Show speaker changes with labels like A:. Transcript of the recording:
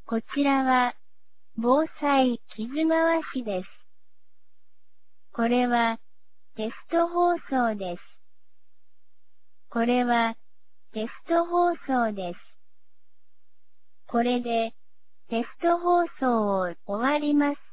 A: こちらは、防災地図回しです。これは、テスト放送です。これは、テスト放送です。これで、テスト放送を終わります。